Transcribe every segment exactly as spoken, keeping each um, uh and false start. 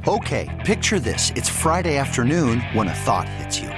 Okay, picture this. It's Friday afternoon when a thought hits you.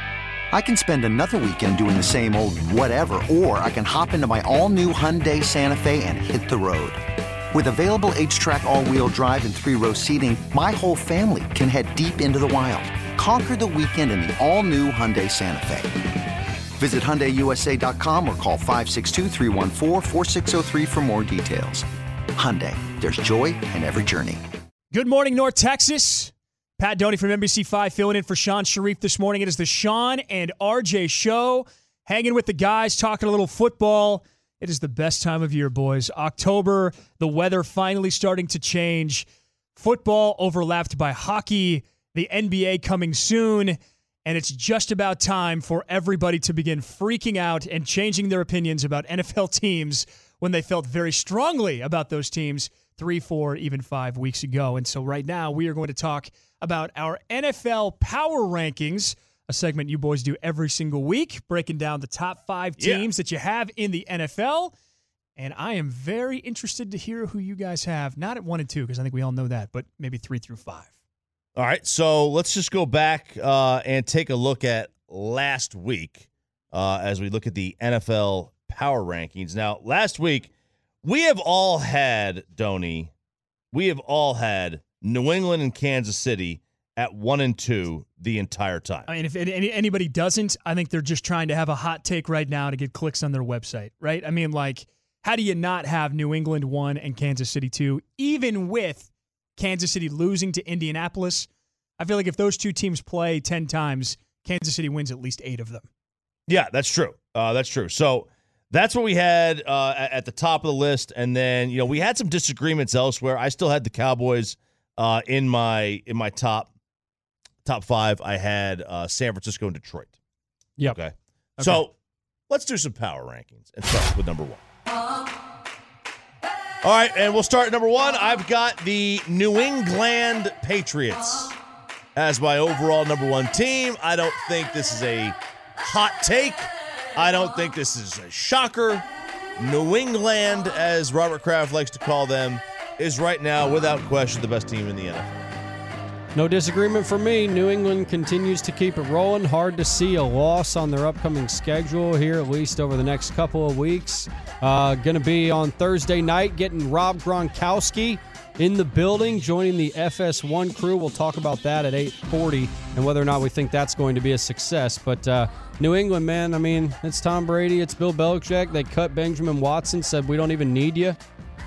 I can spend another weekend doing the same old whatever, or I can hop into my all-new Hyundai Santa Fe and hit the road. With available H-Track all-wheel drive and three-row seating, my whole family can head deep into the wild. Conquer the weekend in the all-new Hyundai Santa Fe. Visit Hyundai U S A dot com or call five six two, three one four, four six zero three for more details. Hyundai, there's joy in every journey. Good morning, North Texas. Pat Doney from N B C five filling in for Sean Sharif this morning. It is the Sean and R J show, hanging with the guys, talking a little football. It is the best time of year, boys. October, the weather finally starting to change. Football overlapped by hockey, the N B A coming soon, and it's just about time for everybody to begin freaking out and changing their opinions about N F L teams when they felt very strongly about those teams three, four, even five weeks ago. And so right now we are going to talk about our N F L Power Rankings, a segment you boys do every single week, breaking down the top five teams yeah. that you have in the N F L. And I am very interested to hear who you guys have, not at one and two, because I think we all know that, but maybe three through five. All right, so let's just go back uh, and take a look at last week uh, as we look at the N F L Power Rankings. Now, last week, we have all had, Doney, we have all had New England and Kansas City at one and two the entire time. I mean, if any, anybody doesn't, I think they're just trying to have a hot take right now to get clicks on their website, right? I mean, like, how do you not have New England one and Kansas City two, even with Kansas City losing to Indianapolis? I feel like if those two teams play ten times, Kansas City wins at least eight of them. Yeah, that's true. Uh, that's true. So that's what we had uh, at the top of the list. And then, you know, we had some disagreements elsewhere. I still had the Cowboys uh, in my in my top top five. I had uh, San Francisco and Detroit. Yeah. Okay. okay. So let's do some power rankings and start with number one. All right, and we'll start at number one. I've got the New England Patriots as my overall number one team. I don't think this is a hot take. I don't think this is a shocker. New England, as Robert Kraft likes to call them, is right now, without question, the best team in the N F L. No disagreement for me. New England continues to keep it rolling. Hard to see a loss on their upcoming schedule here, at least over the next couple of weeks. Uh, going to be on Thursday night, getting Rob Gronkowski in the building, joining the F S one crew. We'll talk about that at eight forty and whether or not we think that's going to be a success. But uh, New England, man, I mean, it's Tom Brady, it's Bill Belichick. They cut Benjamin Watson, said we don't even need you,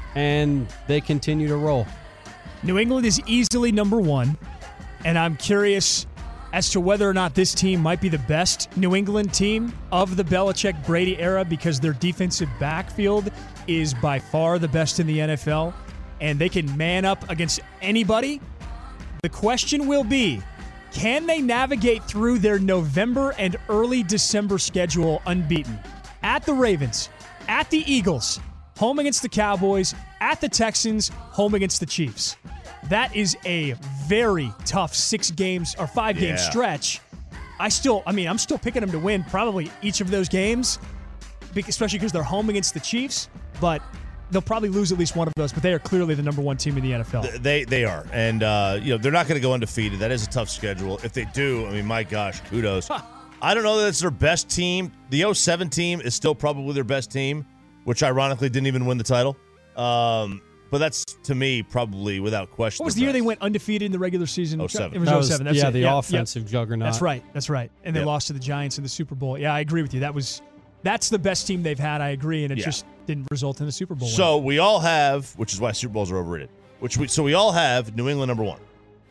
and they continue to roll. New England is easily number one, and I'm curious as to whether or not this team might be the best New England team of the Belichick-Brady era, because their defensive backfield is by far the best in the N F L, and they can man up against anybody. The question will be, can they navigate through their November and early December schedule unbeaten? At the Ravens, at the Eagles, home against the Cowboys, at the Texans, home against the Chiefs. That is a very tough six games or five game yeah. stretch. I still, I mean, I'm still picking them to win probably each of those games, especially because they're home against the Chiefs, but they'll probably lose at least one of those, but they are clearly the number one team in the N F L. They they are. And, uh, you know, they're not going to go undefeated. That is a tough schedule. If they do, I mean, my gosh, kudos. Huh. I don't know that it's their best team. The oh seven team is still probably their best team, which ironically didn't even win the title. Um, but that's, to me, probably without question. What was the year they went undefeated in the regular season? oh seven It was that oh was, seven. That's yeah, it. the yeah, offensive yep. juggernaut. That's right. That's right. And they yep. lost to the Giants in the Super Bowl. Yeah, I agree with you. That was That's the best team they've had, I agree, and it yeah. just didn't result in the Super Bowl So win. we all have, which is why Super Bowls are overrated, which we so we all have New England number one.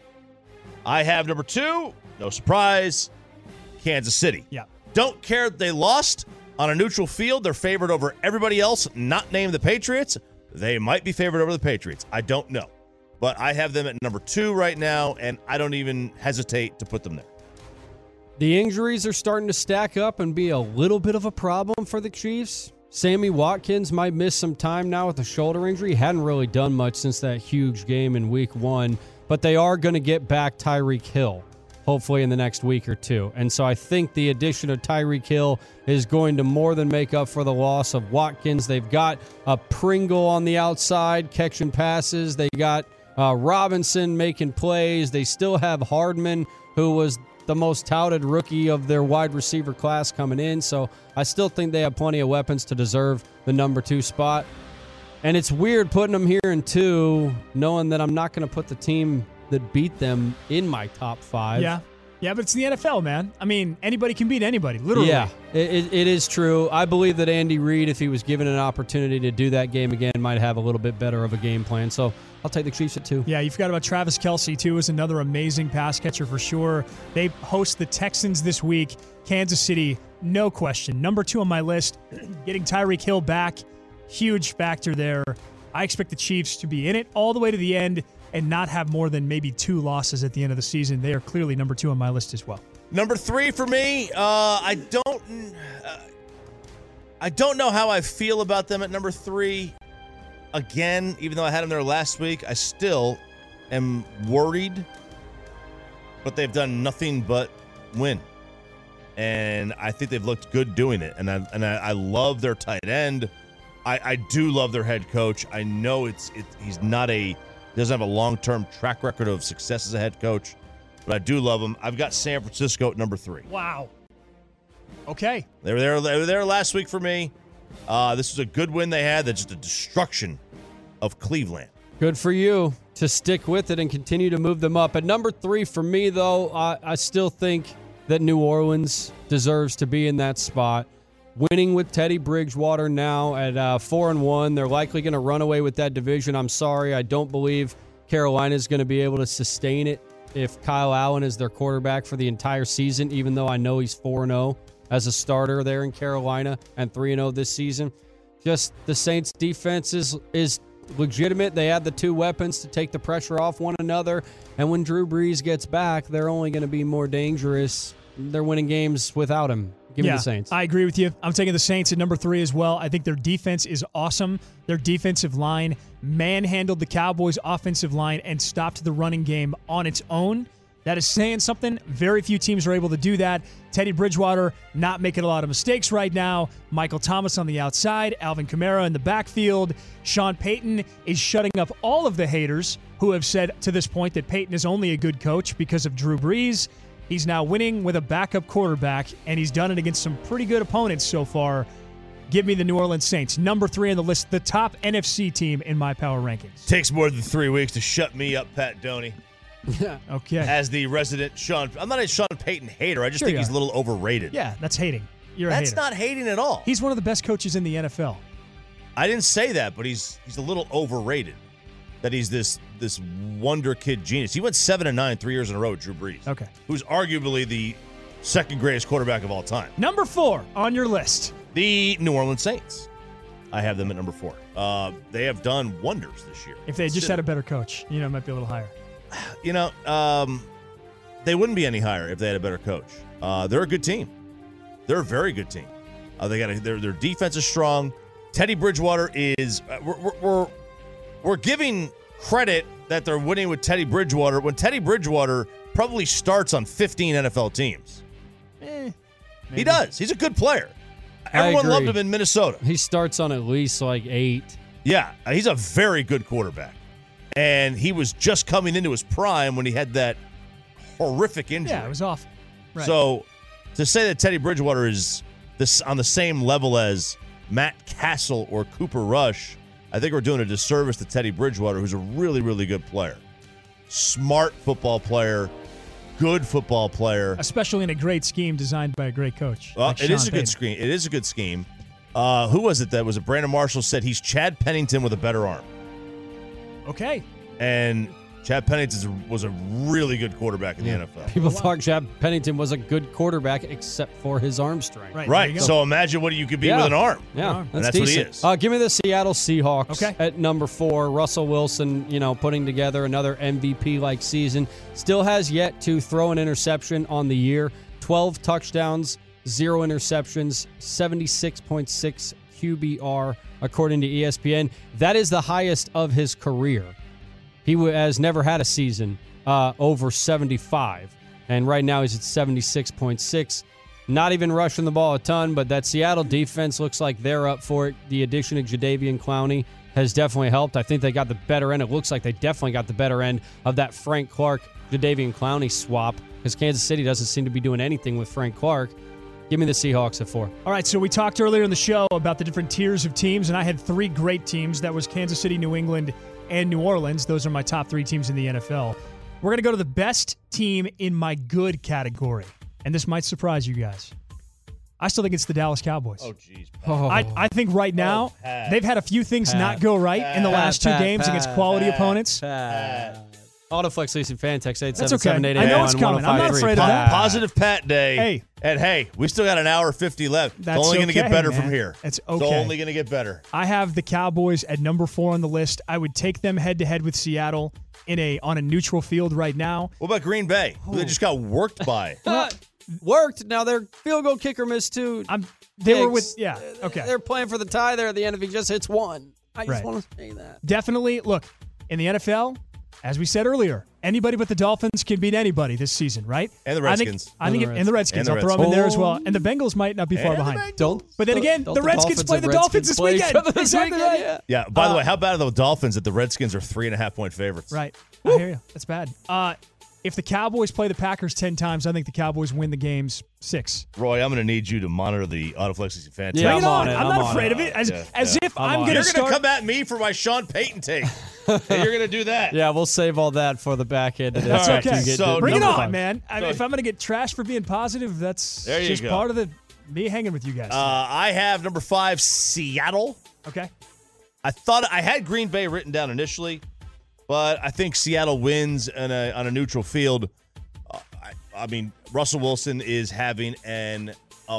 I have number two, no surprise, Kansas City. Yeah. Don't care that they lost on a neutral field. They're favored over everybody else, not named the Patriots. They might be favored over the Patriots. I don't know. But I have them at number two right now, and I don't even hesitate to put them there. The injuries are starting to stack up and be a little bit of a problem for the Chiefs. Sammy Watkins might miss some time now with a shoulder injury. Hadn't really done much since that huge game in week one, but they are going to get back Tyreek Hill, hopefully in the next week or two. And so I think the addition of Tyreek Hill is going to more than make up for the loss of Watkins. They've got a Pringle on the outside catching passes. They got Uh, Robinson making plays. They still have Hardman, who was the most touted rookie of their wide receiver class coming in. So I still think they have plenty of weapons to deserve the number two spot. And it's weird putting them here in two, knowing that I'm not going to put the team that beat them in my top five. Yeah. Yeah, but it's the N F L, man. I mean, anybody can beat anybody, literally. Yeah, it, it is true. I believe that Andy Reid, if he was given an opportunity to do that game again, might have a little bit better of a game plan. So I'll take the Chiefs at two. Yeah, you forgot about Travis Kelce, too, is another amazing pass catcher for sure. They host the Texans this week. Kansas City, no question. Number two on my list, getting Tyreek Hill back, huge factor there. I expect the Chiefs to be in it all the way to the end and not have more than maybe two losses at the end of the season. They are clearly number two on my list as well. Number three for me, uh, I don't, uh, I don't know how I feel about them at number three. Again, even though I had them there last week, I still am worried. But they've done nothing but win, and I think they've looked good doing it. And I and I, I love their tight end. I, I do love their head coach. I know it's it, he's not a. Doesn't have a long-term track record of success as a head coach, but I do love him. I've got San Francisco at number three. Wow. Okay. They were there, they were there last week for me. Uh, this was a good win they had. That's just a destruction of Cleveland. Good for you to stick with it and continue to move them up. At number three for me, though, I, I still think that New Orleans deserves to be in that spot. Winning with Teddy Bridgewater now at uh, four and one, they're likely going to run away with that division. I'm sorry, I don't believe Carolina is going to be able to sustain it if Kyle Allen is their quarterback for the entire season. Even though I know he's four and zero as a starter there in Carolina and three and zero this season. Just the Saints' defense is is legitimate. They have the two weapons to take the pressure off one another, and when Drew Brees gets back, they're only going to be more dangerous. They're winning games without him. Give yeah, me the Saints. I agree with you. I'm taking the Saints at number three as well. I think their defense is awesome. Their defensive line manhandled the Cowboys' offensive line and stopped the running game on its own. That is saying something. Very few teams are able to do that. Teddy Bridgewater not making a lot of mistakes right now. Michael Thomas on the outside. Alvin Kamara in the backfield. Sean Payton is shutting up all of the haters who have said to this point that Payton is only a good coach because of Drew Brees. He's now winning with a backup quarterback, and he's done it against some pretty good opponents so far. Give me the New Orleans Saints. Number three on the list, the top N F C team in my power rankings. Takes more than three weeks to shut me up, Pat Doney. Okay. As the resident Sean, I'm not a Sean Payton hater. I just Sure think you he's are. a little overrated. Yeah, that's hating. You're a That's hater. not hating at all. He's one of the best coaches in the N F L. I didn't say that, but he's he's a little overrated. That he's this this wonder kid genius. He went seven and nine three years in a row with Drew Brees. Okay. Who's arguably the second greatest quarterback of all time. Number four on your list. The New Orleans Saints. I have them at number four. Uh, they have done wonders this year. If they just had a better coach, you know, it might be a little higher. You know, um, they wouldn't be any higher if they had a better coach. Uh, they're a good team. They're a very good team. Uh, they got a, their their defense is strong. Teddy Bridgewater is. Uh, we're, we're we're we're giving credit that they're winning with Teddy Bridgewater when Teddy Bridgewater probably starts on fifteen N F L teams. Eh, He does. He's a good player. I Everyone agree. loved him in Minnesota. He starts on at least like eight. Yeah, he's a very good quarterback. And he was just coming into his prime when he had that horrific injury. Yeah, it was awful. Right. So to say that Teddy Bridgewater is this on the same level as Matt Castle or Cooper Rush, I think we're doing a disservice to Teddy Bridgewater, who's a really, really good player. Smart football player, good football player. Especially in a great scheme designed by a great coach. Well, like it is Sean a good Payton. scheme. It is a good scheme. Uh, who was it that was it? Brandon Marshall said he's Chad Pennington with a better arm. Okay. And Chad Pennington was a really good quarterback in the N F L. People Oh, wow. thought Chad Pennington was a good quarterback except for his arm strength. Right. there Right. you go. So imagine what you could be Yeah. with an arm. Yeah, And that's, that's what he decent. is. Uh, give me the Seattle Seahawks Okay. at number four. Russell Wilson, you know, putting together another M V P-like season. Still has yet to throw an interception on the year. twelve touchdowns, zero interceptions, seventy-six point six Q B R, according to E S P N. That is the highest of his career. He w- has never had a season uh, over seventy-five, and right now he's at seventy-six point six. Not even rushing the ball a ton, but that Seattle defense looks like they're up for it. The addition of Jadeveon Clowney has definitely helped. I think they got the better end. It looks like they definitely got the better end of that Frank Clark, Jadeveon Clowney swap because Kansas City doesn't seem to be doing anything with Frank Clark. Give me the Seahawks at four. All right, so we talked earlier in the show about the different tiers of teams, and I had three great teams. That was Kansas City, New England, and New Orleans. Those are my top three teams in the N F L. We're going to go to the best team in my good category, and this might surprise you guys. I still think it's the Dallas Cowboys. Oh, jeez. Oh. I, I think right now Oh, Pat. they've had a few things Pat. not go right in the Pat, last two Pat, games Pat, against quality Pat, opponents. Pat. Autoflex Leasing Fan Text eight That's seven okay. seven eight eight I know one it's coming. I'm not one oh five three. afraid of Po- that. Positive Pat Day. Hey. And hey, we still got an hour fifty left. That's it's only going to okay, get better man. from here. It's It's okay. only going to get better. I have the Cowboys at number four on the list. I would take them head to head with Seattle in a on a neutral field right now. What about Green Bay? Who they just got worked by. Uh, worked. Now their field goal kicker missed two. I'm they were Diggs. with yeah okay They're playing for the tie there at the end if he just hits one. I just Right. want to say that. definitely look in the N F L. As we said earlier, anybody but the Dolphins can beat anybody this season, right? And the I think- Redskins. I think, And the it- and the Redskins. And the I'll throw them in there as well. Redskins. And the Bengals might not be far And the behind. Bengals. Don't. But then again, don't the Redskins Dolphins play and the Dolphins Redskins this play each weekend. other this Exactly weekend, right. yeah. Yeah, by the Uh, way, how bad are the Dolphins that the Redskins are three and a half point favorites? Right. I hear you. That's bad. Uh, if the Cowboys play the Packers ten times, I think the Cowboys win the games six. Roy, I'm going to need you to monitor the Autoflex fan. Yeah, Bring I'm it on. on it. I'm, I'm not on afraid it. of it. As, Yeah, as yeah. if I'm I'm, on going it. You're to going start. to come at me for my Sean Payton take. and you're going to do that. Yeah, we'll save all that for the back end of this. That's after okay. you get So to Bring it number on, five. man. I mean, So- if I'm going to get trashed for being positive, that's There you just go. part of the me hanging with you guys. Uh, I have number five, Seattle. okay. I thought I had Green Bay written down initially, but I think Seattle wins on a, on a neutral field. Uh, I, I mean, Russell Wilson is having an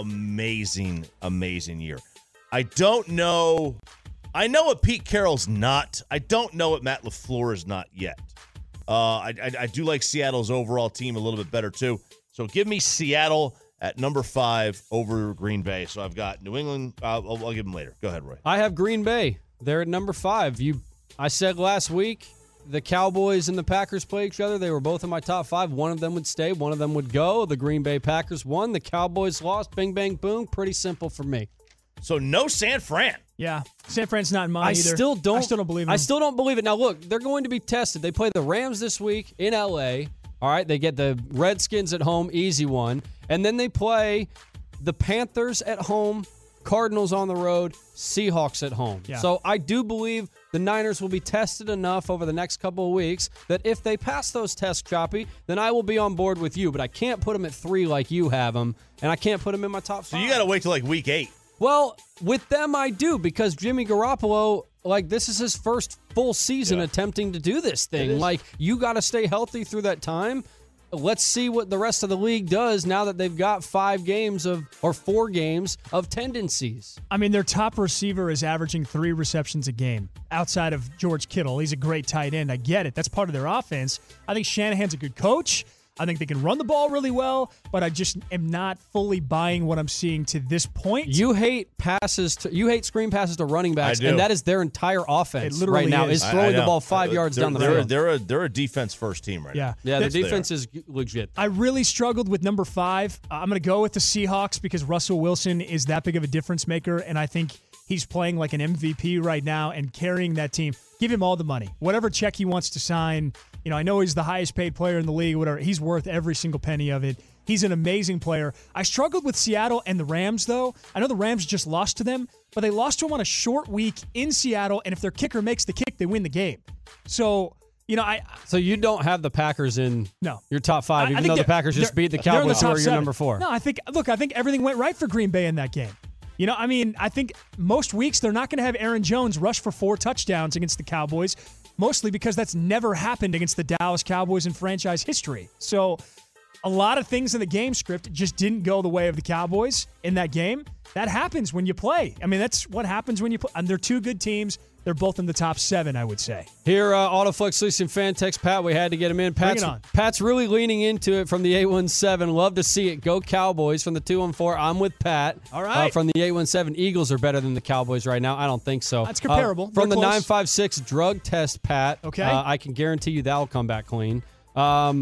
amazing, amazing year. I don't know. I know what Pete Carroll's not. I don't know what Matt LaFleur is not yet. Uh, I, I, I do like Seattle's overall team a little bit better, too. So give me Seattle at number five over Green Bay. So I've got New England. Uh, I'll, I'll give them later. Go ahead, Roy. I have Green Bay. They're at number five. You, I said last week the Cowboys and the Packers play each other. They were both in my top five. One of them would stay. One of them would go. The Green Bay Packers won. The Cowboys lost. Bing, bang, boom. Pretty simple for me. So no San Fran. Yeah. San Fran's not in mine I either. still don't. I still don't believe it. I still don't believe it. Now look, they're going to be tested. They play the Rams this week in L A. All right, they get the Redskins at home, easy one, and then they play the Panthers at home, Cardinals on the road, Seahawks at home. Yeah. So I do believe the Niners will be tested enough over the next couple of weeks that if they pass those tests, Choppy, then I will be on board with you. But I can't put them at three like you have them, and I can't put them in my top So five. you got to wait till like week eight. Well, with them, I do because Jimmy Garoppolo, like, this is his first full season Yeah. attempting to do this It thing. is. Like, you got to stay healthy through that time. Let's see what the rest of the league does now that they've got five games of, or four games of tendencies. I mean, their top receiver is averaging three receptions a game outside of George Kittle. He's a great tight end. I get it. That's part of their offense. I think Shanahan's a good coach. I think they can run the ball really well, but I just am not fully buying what I'm seeing to this point. You hate passes to, you hate screen passes to running backs, I do. and that is their entire offense It literally right now is. is I- I throwing the know. ball five Uh, yards they're- down the they're, field. They're a they're a defense first team right yeah. now. Yeah, the That's- defense is legit. I really struggled with number five. Uh, I'm going to go with the Seahawks because Russell Wilson is that big of a difference maker, and I think he's playing like an M V P right now and carrying that team. Give him all the money. Whatever check he wants to sign. You know, I know he's the highest paid player in the league, whatever. He's worth every single penny of it. He's an amazing player. I struggled with Seattle and the Rams, though. I know the Rams just lost to them, but they lost to them on a short week in Seattle, and if their kicker makes the kick, they win the game. So, you know, I So you don't have the Packers in No. your top five, I- I even think though the they're- Packers just they're- beat the they're in the Cowboys, who top are your seven. number four. No, I think look, I think everything went right for Green Bay in that game. You know, I mean, I think most weeks they're not going to have Aaron Jones rush for four touchdowns against the Cowboys, mostly because that's never happened against the Dallas Cowboys in franchise history. So, a lot of things in the game script just didn't go the way of the Cowboys in that game. That happens when you play. I mean, that's what happens when you play. And they're two good teams. They're both in the top seven, I would say. Here, uh, Autoflex Leasing fan text Pat. We had to get him in. Pat's, it on. Pat's really leaning into it from the eight one seven. Love to see it. Go Cowboys from the two one four. I'm with Pat. All right. Uh, from the eight one seven, Eagles are better than the Cowboys right now. I don't think so. That's comparable. Uh, from They're the close. nine five six drug test, Pat. Okay. Uh, I can guarantee you that'll come back clean. Um,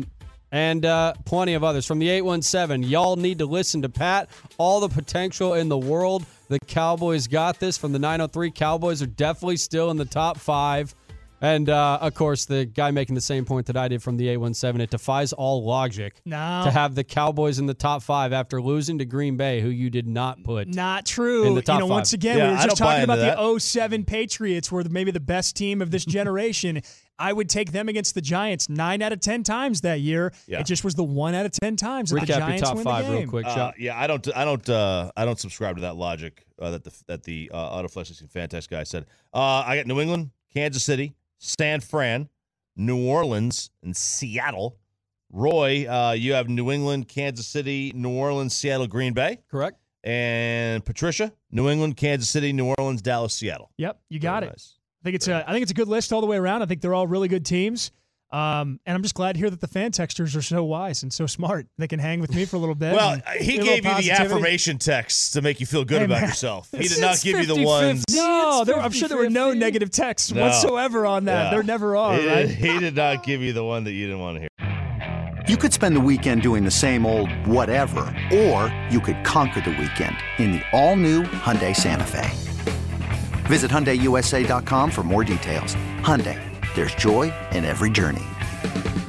and uh, plenty of others. From the eight one seven, y'all need to listen to Pat. All the potential in the world. The Cowboys got this. From the nine oh three, Cowboys are definitely still in the top five. And, uh, of course, the guy making the same point that I did from the eight one seven, it defies all logic no. to have the Cowboys in the top five after losing to Green Bay, who you did not put Not true. in the top you know, five. Once again, Yeah, we were I just don't buy talking about into the that. oh seven Patriots were maybe the best team of this generation. I would take them against the Giants nine out of ten times that year. Yeah. It just was the one out of ten times that the Recap your Giants top win five the game. real quick, Uh, Sean. yeah, I don't, I don't, uh, I don't subscribe to that logic uh, that the that the uh, Autoflex and Fantex guy said. Uh, I got New England, Kansas City, San Fran, New Orleans, and Seattle. Roy, uh, you have New England, Kansas City, New Orleans, Seattle, Green Bay. Correct? And Patricia, New England, Kansas City, New Orleans, Dallas, Seattle. Yep, you got Very it. nice. I think it's a I think it's a good list all the way around. I think they're all really good teams. Um, and I'm just glad to hear that the fan texters are so wise and so smart. They can hang with me for a little bit. Well, and he give a gave little you the positivity. affirmation texts to make you feel good Hey, about man. yourself. He It's- did not it's give you the fifty ones. fifty. No, It's there, I'm sure there were no fifty. negative texts No. whatsoever on that. Yeah. There never are, He, right? did, he did not give you the one that you didn't want to hear. You could spend the weekend doing the same old whatever, or you could conquer the weekend in the all-new Hyundai Santa Fe. Visit Hyundai U S A dot com for more details. Hyundai, there's joy in every journey.